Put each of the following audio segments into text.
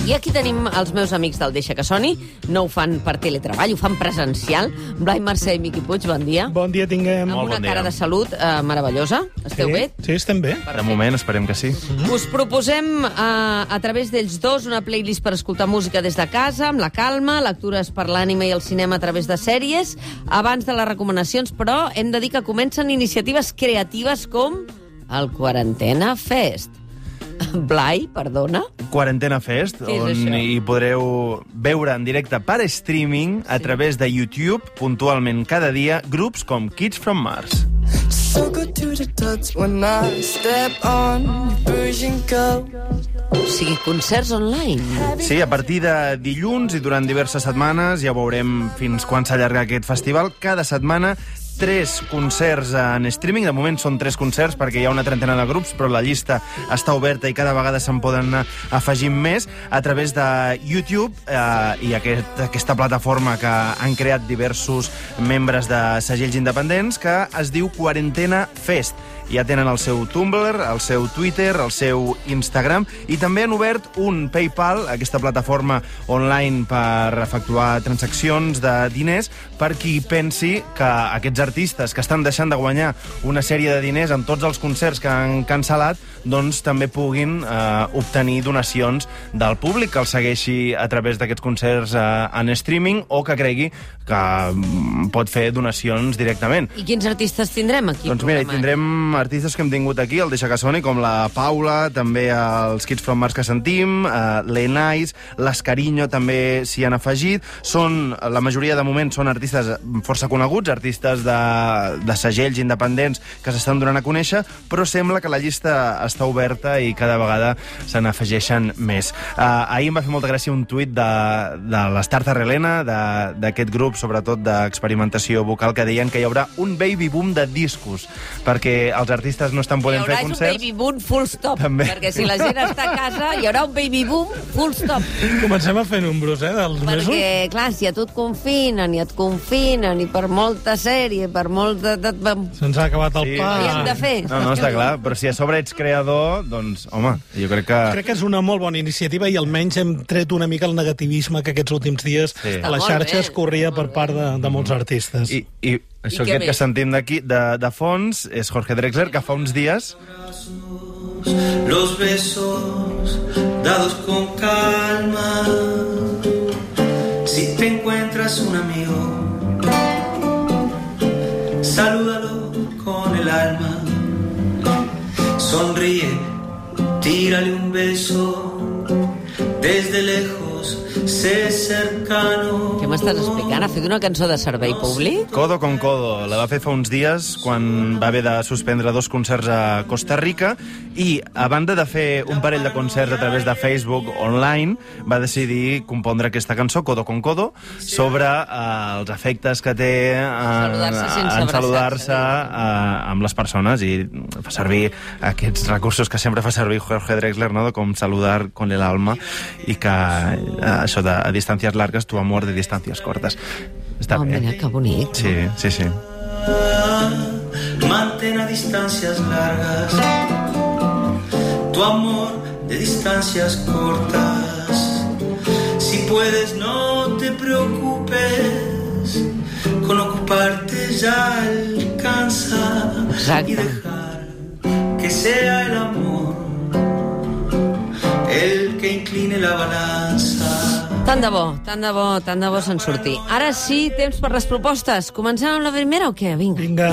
I aquí tenim els meus amics del Deixa que soni. No ho fan per teletreball, ho fan presencial. Blai Mercè i Miqui Puig, bon dia. Bon dia tinguem. Amb una cara de salut meravellosa. Esteu bé? Sí, estem bé. De moment, esperem que sí. Us proposem a través d'ells dos una playlist per escoltar música des de casa, amb la calma, lectures per l'ànima i el cinema a través de sèries. Abans de les recomanacions, però, hem de dir que comencen iniciatives creatives com el Quarantena Fest. Blai, perdona? Quarantena Fest, on hi podreu veure en directe per streaming a través de YouTube, puntualment cada dia, grups com Kids from Mars. So good to the touch when I step on Persian Gulf. O sigui, concerts online. Sí, a partir de dilluns i durant diverses setmanes, ja veurem fins quan s'allarga aquest festival. Cada setmana 3 concerts en streaming. De moment són 3 concerts perquè hi ha una trentena de grups, però la llista està oberta i cada vegada se'n poden anar afegint més a través de YouTube i aquesta plataforma que han creat diversos membres de segells independents que es diu Quarantena Fest. Ja tenen el seu Tumblr, el seu Twitter, el seu Instagram i també han obert un PayPal, aquesta plataforma online per efectuar transaccions de diners per qui pensi que aquests artistes que estan deixant de guanyar una sèrie de diners en tots els concerts que han cancel·lat, doncs també puguin obtenir donacions del públic que els segueixi a través d'aquests concerts en streaming o que cregui que pot fer donacions directament. I quins artistes tindrem aquí? Doncs mira, hi tindrem artistes que hem tingut aquí, el Deixa que soni, com la Paula, també els Kids from Mars que sentim, l'Enais, l'Escarinyo també s'hi han afegit. La majoria de moment són artistes força coneguts, artistes de segells independents que s'estan donant a conèixer, però sembla que la llista està oberta i cada vegada se n'afegeixen més. Ahir em va fer molta gràcia un tuit de l'Starter Helena, d'aquest grup, sobretot d'experimentació vocal, que deien que hi haurà un baby boom de discos, perquè els artistes no estan podent fer concerts. Hi haurà un baby boom full stop, també. Perquè si la gent està a casa, hi haurà un baby boom full stop. Comencem a fer números, dels mesos. Perquè, clar, si a tu et confinen, i per molta sèrie, per molt de... Se'ns ha acabat el pa. Què hem de fer? No, està clar, però si a sobre ets creador, doncs, home, jo crec que... Crec que és una molt bona iniciativa i almenys hem tret una mica el negativisme que aquests últims dies a les xarxes corria per part de molts artistes. I això que sentim d'aquí, de fons, és Jorge Drexler, que fa uns dies... Los besos dados con calma. Si te encuentras un amigo, salúdalo con el alma. Sonríe, tírale un beso desde lejos. Ser cercano. Què m'estàs explicant? Ha fet una cançó de servei públic? Codo con codo. La va fer fa uns dies quan va haver de suspendre 2 concerts a Costa Rica i, a banda de fer un parell de concerts a través de Facebook online, va decidir compondre aquesta cançó, Codo con codo, sobre els efectes que té en saludar-se amb les persones, i fa servir aquests recursos que sempre fa servir Jorge Drexler, no? Com saludar con el alma, i que això de a distàncies largues, tu amor de distàncies cortes. Està bé. Mira, que bonic. Sí. Mantén a distancias largas tu amor de distancias cortas. Si puedes, no te preocupes, con ocuparte ya alcanza. Exacte. Y dejar que sea el amor el que incline la balança. Tant de bo se'n surti. Ara sí, temps per les propostes. Comencem amb la primera o què? Vinga.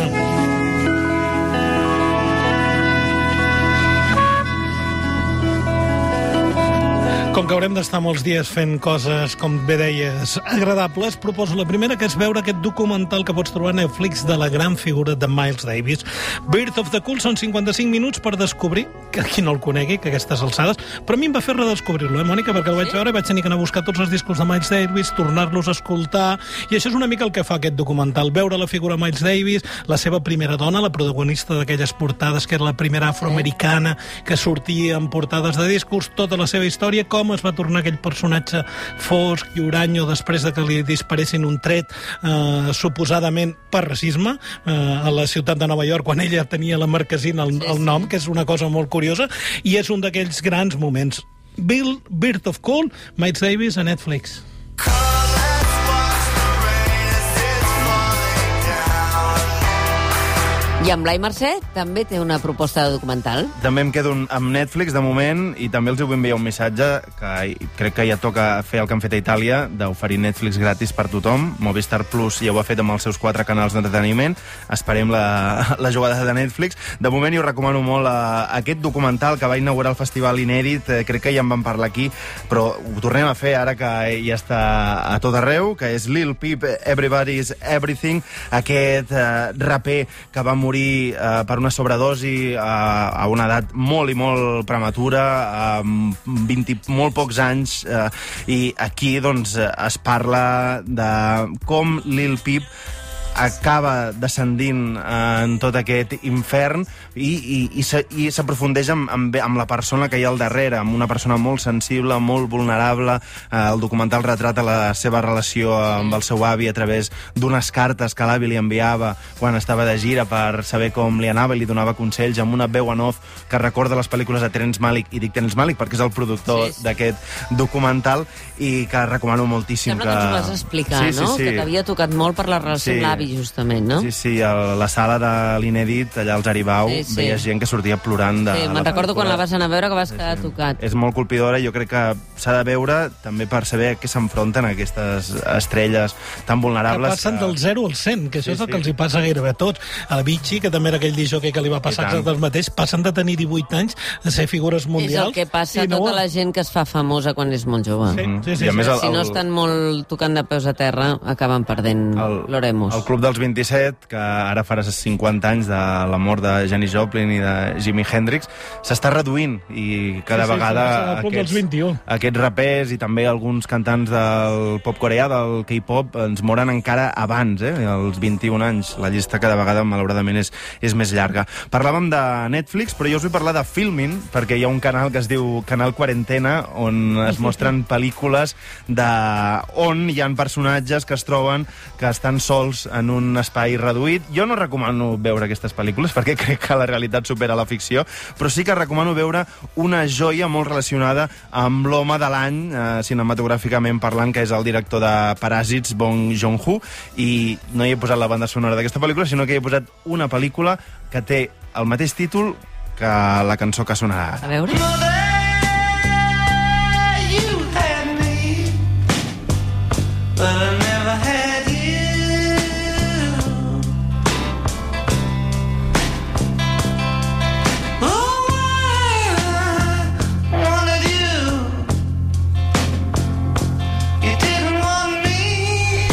Com que haurem d'estar molts dies fent coses, com bé deies, agradables, proposo la primera, que és veure aquest documental que pots trobar a Netflix de la gran figura de Miles Davis. Birth of the Cool són 55 minuts per descobrir, que qui no el conegui, que aquestes alçades, però a mi em va fer redescobrir-lo, Mònica? Perquè el vaig veure i vaig tenir que anar a buscar tots els discos de Miles Davis, tornar-los a escoltar, i això és una mica el que fa aquest documental, veure la figura Miles Davis, la seva primera dona, la protagonista d'aquelles portades, que era la primera afroamericana que sortia en portades de discos, tota la seva història, com es va tornar aquell personatge fosc i huranyó després de que li disparessin un tret suposadament per racisme a la ciutat de Nova York quan ella tenia la marquesina al nom, que és una cosa molt curiosa, i és un d'aquells grans moments. Birth of Coal, Miles Davis a Netflix. I en Blai Mercè també té una proposta de documental. També em quedo amb Netflix, de moment, i també els vull enviar un missatge que crec que ja toca fer el que han fet a Itàlia, d'oferir Netflix gratis per tothom. Movistar Plus ja ho ha fet amb els seus 4 canals d'entreteniment. Esperem la jugada de Netflix. De moment, jo recomano molt aquest documental que va inaugurar el Festival Inèdit. Crec que ja en vam parlar aquí, però ho tornem a fer ara que ja està a tot arreu, que és Lil Peep, Everybody's Everything, aquest raper que va morir per una sobredosi a una edat molt i molt prematura, amb 20 i molt pocs anys, i aquí doncs es parla de com Lil Peep acaba descendint en tot aquest infern i s'aprofundeix amb la persona que hi ha al darrere, amb una persona molt sensible, molt vulnerable. El documental retrata la seva relació amb el seu avi a través d'unes cartes que l'avi li enviava quan estava de gira per saber com li anava i li donava consells, amb una veu en off que recorda les pel·lícules de Terrence Malick, i dic Terrence Malick perquè és el productor d'aquest documental, i que recomano moltíssim. Sembla que ens ho vas explicar, no? Que t'havia tocat molt per la relació amb l'avi, justament, no? Sí, a la sala de l'Inèdit, allà als Aribau, veies gent que sortia plorant de la me'n recordo quan la vas anar a veure que vas quedar tocat. És molt colpidora, i jo crec que s'ha de veure també per saber a què s'enfronten aquestes estrelles tan vulnerables. Que passen del 0 al 100, que això és el que els hi passa gairebé a tots. A Avicii, que també era aquell disjockey que li va passar exactament el mateix, passen de tenir 18 anys a ser figures mundials. És el que passa a tota la gent que es fa famosa quan és molt jove. I a més, si no estan molt tocant de peus a terra, acaben perdent l'oremus. El Club dels 27, que ara farà 50 anys de la mort de Janis Joplin i de Jimi Hendrix, s'està reduint, i cada vegada aquests rapers i també alguns cantants del pop coreà, del K-pop, ens moren encara abans, als 21 anys. La llista cada vegada, malauradament, és més llarga. Parlàvem de Netflix, però jo us vull parlar de Filmin, perquè hi ha un canal que es diu Canal Quarentena, on es mostren pel·lícules on hi ha personatges que es troben que estan sols en un espai reduït. Jo no recomano veure aquestes pel·lícules perquè crec que la realitat supera la ficció, però sí que recomano veure una joia molt relacionada amb l'home de l'any, cinematogràficament parlant, que és el director de Paràsits, Bong Joon-ho, i no hi he posat la banda sonora d'aquesta pel·lícula, sinó que hi he posat una pel·lícula que té el mateix títol que la cançó que sonarà. A veure... But I never had you. Oh, I wanted you. You didn't want me.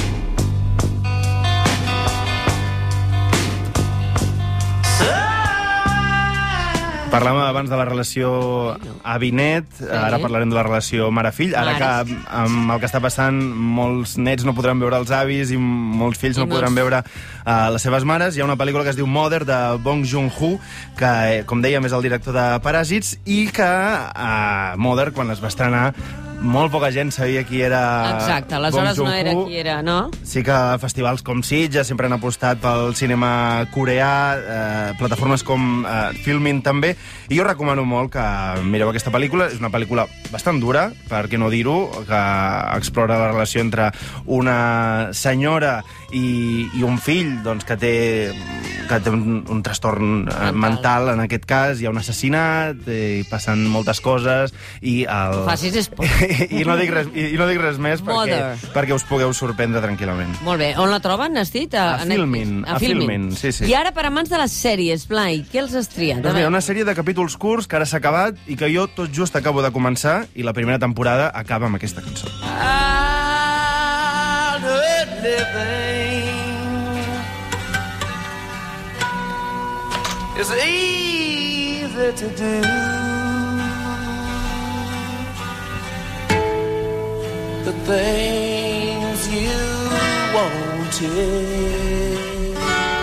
Parlàvem abans de la relació avi-net, ara parlarem de la relació mare-fill. Ara que amb el que està passant, molts nets no podran veure els avis i molts fills no podran veure les seves mares. Hi ha una pel·lícula que es diu Mother, de Bong Joon-ho, que, com dèiem, és el director de Paràsits, i que Mother, quan es va estrenar, molt poca gent sabia qui era Exacte, aleshores no era qui era, no? Sí que festivals com Sitges sempre han apostat pel cinema coreà, plataformes com Filmin també, i jo recomano molt que mireu aquesta pel·lícula. És una pel·lícula bastant dura, per què no dir-ho, que explora la relació entre una senyora i un fill, doncs, que té un trastorn mental, en aquest cas. Hi ha un assassinat, i passen moltes coses, i facis esport. I no dic res més perquè us pugueu sorprendre tranquil·lament. Molt bé. On la troben, has dit? A Filmin, sí. I ara, per amants de les sèries, Blai, què els has triat? Doncs mira, una sèrie de capítols curts que ara s'ha acabat i que jo tot just acabo de començar, i la primera temporada acaba amb aquesta cançó. It's easy to do. The things you wanted,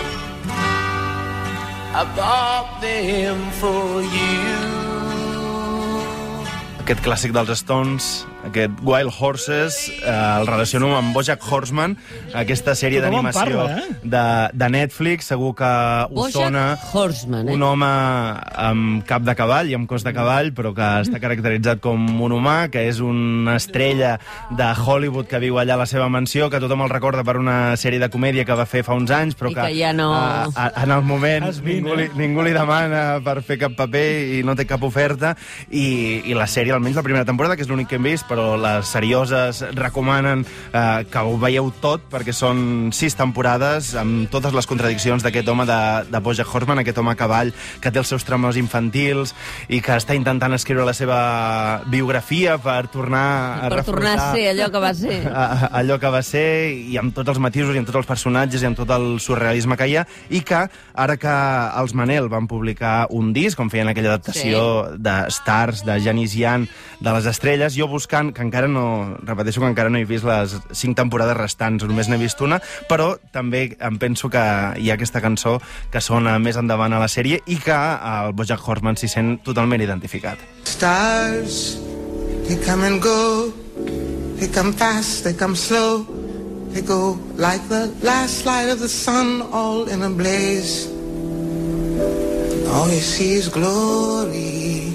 I bought them for you. Aquest clàssic dels Stones, aquest Wild Horses el relaciono amb BoJack Horseman, aquesta sèrie Tothom en d'animació parla, de Netflix, segur que us sona. BoJack Horseman, Un home amb cap de cavall i amb cos de cavall, però que està caracteritzat com un humà, que és una estrella de Hollywood que viu allà a la seva mansió, que tothom el recorda per una sèrie de comèdia que va fer fa uns anys, però I que ja no... en el moment ningú li demana per fer cap paper i no té cap oferta, i la sèrie, almenys la primera temporada, que és l'únic que hem vist, però les serioses recomanen que ho veieu tot, perquè són 6 temporades amb totes les contradiccions d'aquest home de BoJack Horseman, aquest home a cavall que té els seus tremors infantils i que està intentant escriure la seva biografia per tornar a tornar a ser allò que va ser. Allò que va ser, i amb tots els matisos i amb tots els personatges i amb tot el surrealisme que hi ha, i que ara que els Manel van publicar un disc, com feien aquella adaptació de Stars, de Janis Ian, de les estrelles, jo buscant, que encara no, repeteixo que encara no he vist les 5 temporades restants, només n'he vist una, però també em penso que hi ha aquesta cançó que sona més endavant a la sèrie i que el BoJack Horseman s'hi sent totalment identificat. Stars, they come and go. They come fast, they come slow. They go like the last light of the sun, all in a blaze. All you see is glory.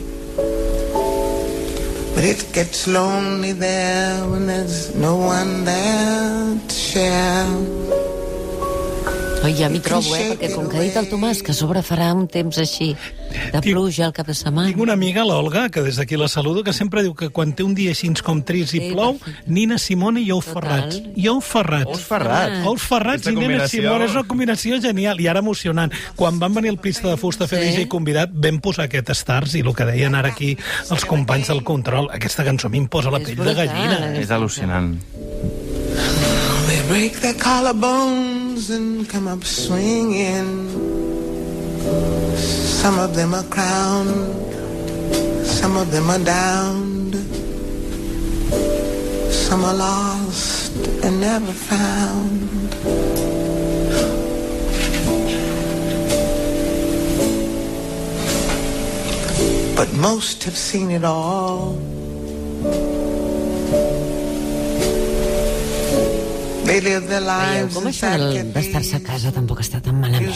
But it gets lonely there when there's no one there to share. Oi, ja m'hi trobo, perquè com que ha dit el Tomàs que a sobre farà un temps així de pluja al cap de setmana. Tinc una amiga, l'Olga, que des d'aquí la saludo, que sempre diu que quan té un dia així com tris i plou, Nina Simone i Ous Ferrats. I Ous Ferrats. Ous Ferrats. Ous Ferrats i Nina Simone. És una combinació genial i ara emocionant. Quan van venir el Pista de Fusta a fer DJ convidat, vam posar aquest Stars i el que deien ara aquí els companys del control. Aquesta cançó m'imposa la pell de gallina. És al·lucinant. They break their collarbones and come up swinging. Some of them are crowned, some of them are downed, some are lost and never found. But most have seen it all. Veieu com això d'estar-se a casa tampoc està tan malament.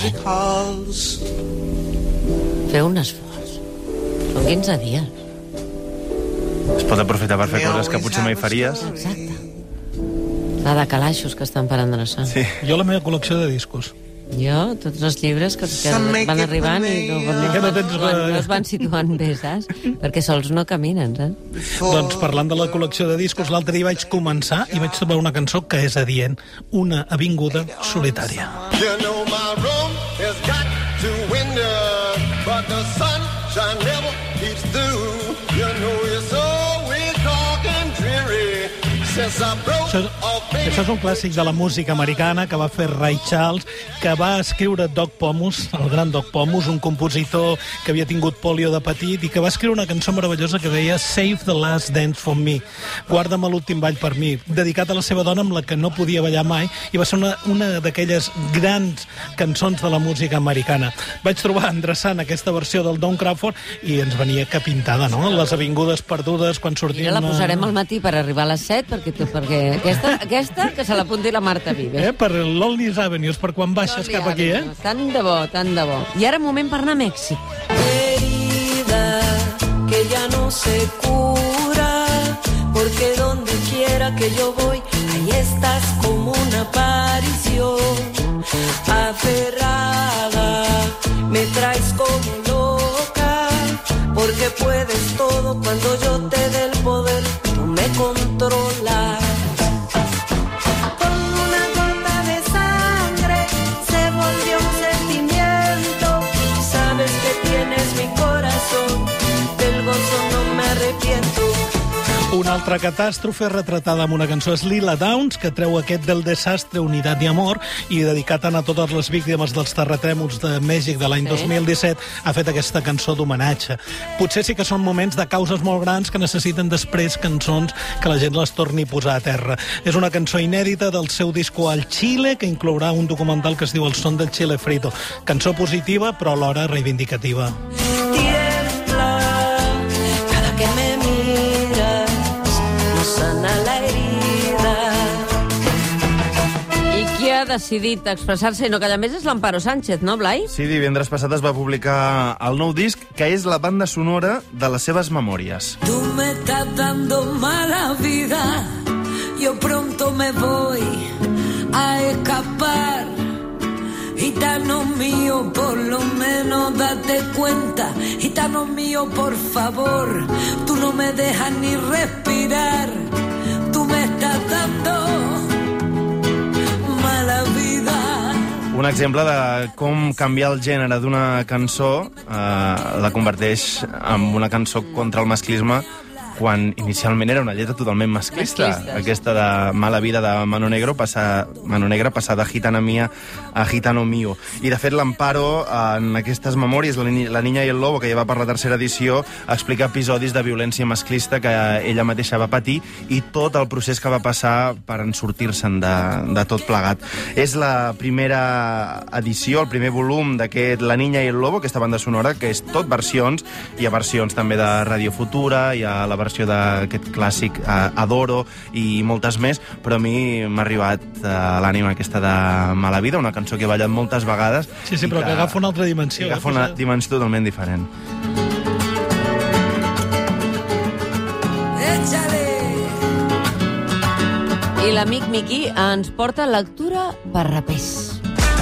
Feu un esforç. Són 15 dies. Es pot aprofitar per fer coses que potser mai faries. Exacte. La de calaixos que estan per endreçar. Sí. Jo la meva col·lecció de discos. Jo, tots els llibres que van arribant i no es van situant bé, saps? Perquè sols no caminen, saps? Doncs parlant de la col·lecció de discos, l'altre dia vaig començar i vaig trobar una cançó que és adient, una avinguda solitària. You know my room has got two windows, but the sunshine never keeps through. You know it's always dark and dreary since I broke off. Això és un clàssic de la música americana que va fer Ray Charles, que va escriure Doc Pomus, el gran Doc Pomus, un compositor que havia tingut pòlio de petit i que va escriure una cançó meravellosa que deia Save the Last Dance for Me, guarda'm l'últim ball per mi, dedicat a la seva dona amb la que no podia ballar mai, i va ser una d'aquelles grans cançons de la música americana. Vaig trobar endreçant aquesta versió del Don Crawford i ens venia que pintada, no? Les avingudes perdudes quan sortíem... Mira, la posarem al matí per arribar a les 7, perquè aquesta que se l'apunti la Marta Vives. Per l'Olney's Avenues, per quan baixes cap aquí, Tant de bo, tant de bo. I ara moment per anar a Mèxic. Herida que ya no se cura, porque donde quiera que yo voy, ahí estás como una aparición. Aferrada, me traes como loca, porque puedes todo cuando yo te dé el poder, tú me controlas. Una altra catàstrofe retratada amb una cançó és Lila Downs, que treu aquest del desastre Unitat i Amor i dedicat a totes les víctimes dels terratrèmols de Mèxic de l'any 2017 ha fet aquesta cançó d'homenatge. Potser sí que són moments de causes molt grans que necessiten després cançons que la gent les torni a posar a terra. És una cançó inèdita del seu disco Al Chile, que inclourà un documental que es diu El son del chile frito. Cançó positiva, però alhora reivindicativa. Tiembla cada que me miras, no decidit expressar-se i no callar més és l'Amparo Sánchez, no, Blai? Sí, divendres passat es va publicar el nou disc, que és la banda sonora de les seves memòries. Tú me estás dando mala vida, yo pronto me voy a escapar. Gitano mío, por lo menos date cuenta. Gitano mío, por favor, tú no me dejas ni respirar. Tú me estás dando mala vida. Un exemple de com canviar el gènere d'una cançó la converteix en una cançó contra el masclisme, quan inicialment era una lletra totalment masclista. Aquesta de Mala vida de Mano Negra passar de Gitana mía a Gitano mío. I, de fet, l'Amparo, en aquestes memòries, La niña y el lobo, que ja va per la tercera edició, explica episodis de violència masclista que ella mateixa va patir i tot el procés que va passar per en sortir-se'n de tot plegat. És la primera edició, el primer volum d'aquest La niña y el lobo, aquesta banda sonora, que és tot versions. Hi ha versions també de Radio Futura, hi ha la versió d'aquest clàssic Adoro i moltes més, però a mi m'ha arribat a l'ànima aquesta de Mala vida, una cançó que he ballat moltes vegades. Sí, però que agafa una altra dimensió. Agafa una dimensió totalment diferent. I l'amic Miqui ens porta lectura per rapers.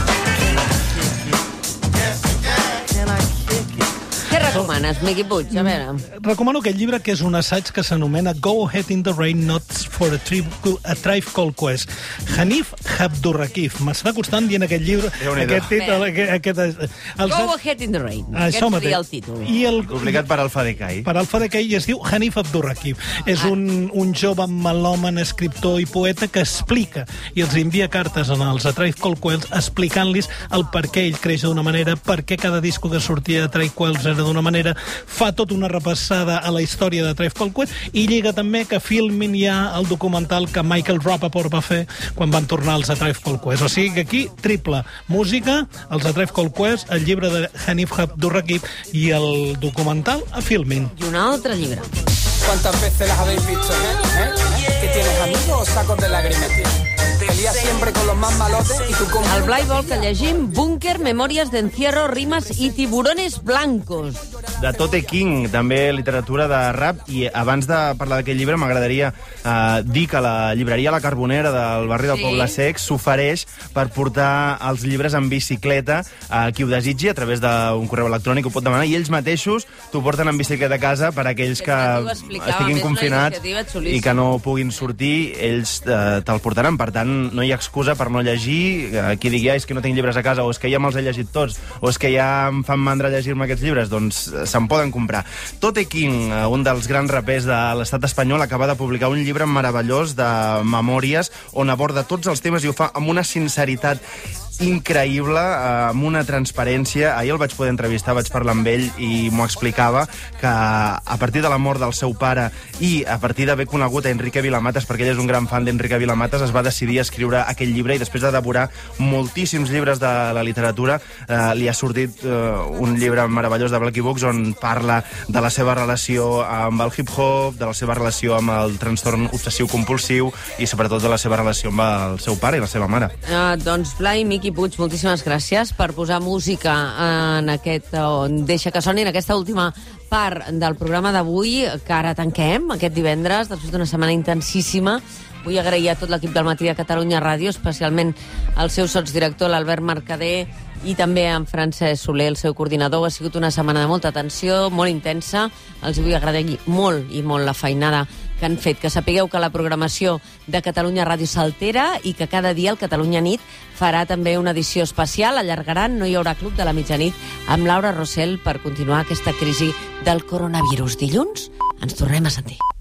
Què recomanes, Miqui Puig? A veure. Recomano aquest llibre, que és un assaig que s'anomena Go Ahead in the Rain, Notes for a Tribe Called Quest. Hanif Abdurraqif. M'està costant dient aquest llibre, aquest títol. Go Ahead in the Rain. Aquest seria el títol. Publicat per Alfa Decay. Per Alfa Decay, i es diu Hanif Abdurraqif. És un jove melòman, escriptor i poeta que explica i els envia cartes als A Tribe Called Quest explicant-los el per què ell creix d'una manera, per què cada disco que sortia de Tribe Called Quest era d'una manera, fa tota una repassada a la història de Tribe Called Quest i lliga també que filmin ja el documental que Michael Rapaport va fer quan van tornar als A Tribe Called Quest. O sigui que aquí, triple música, els A Tribe Called Quest, el llibre de Hanif Abdurraqif i el documental a Filmin. I un altre llibre. ¿Cuántas veces las habéis visto, ¿Que tienes amigos o sacos de lágrimas, tío? Te lías siempre con los más malotes y tú como... El Blai vol que llegim Búnquer, Memòries d'encierro, rimes i tiburones blancos. De Tote King, també literatura de rap. I abans de parlar d'aquest llibre m'agradaria dir que la llibreria La Carbonera del barri del Poble Sec s'ofereix per portar els llibres en bicicleta a qui ho desitgi a través d'un correu electrònic, ho pot demanar, i ells mateixos t'ho porten en bicicleta a casa per a aquells que estiguin confinats i que no puguin sortir, ells te'l portaran. Per tant, no hi ha excusa per no llegir. Qui digui, és que no tinc llibres a casa, o és que ja me'ls he llegit tots, o és que ja em fan mandra llegir-me aquests llibres, doncs se'n poden comprar. Tote King, un dels grans rapers de l'estat espanyol, acaba de publicar un llibre meravellós de memòries on aborda tots els temes i ho fa amb una sinceritat increïble, amb una transparència. Ahir el vaig poder entrevistar, vaig parlar amb ell i m'ho explicava, que a partir de la mort del seu pare i a partir d'haver conegut a Enrique Vilamatas, perquè ell és un gran fan d'Enrique Vilamatas, es va decidir a escriure aquell llibre i després de devorar moltíssims llibres de la literatura li ha sortit un llibre meravellós de Blacky Books on parla de la seva relació amb el hip-hop, de la seva relació amb el trastorn obsessiu-compulsiu i sobretot de la seva relació amb el seu pare i la seva mare. Doncs, Blai, Miqui Puig, moltíssimes gràcies per posar música en aquest Deixa que soni, en aquesta última part del programa d'avui, que ara tanquem aquest divendres, després d'una setmana intensíssima. Vull agrair a tot l'equip del Matí de Catalunya Ràdio, especialment al seu sotsdirector, l'Albert Mercader, i també en Francesc Soler, el seu coordinador. Ha sigut una setmana de molta tensió, molt intensa. Els vull agrair molt i molt la feinada que han fet. Que sapigueu que la programació de Catalunya Ràdio s'altera i que cada dia el Catalunya Nit farà també una edició especial. Allargaran, no hi haurà Club de la Mitjanit amb Laura Rossell per continuar aquesta crisi del coronavirus. Dilluns ens tornem a sentir.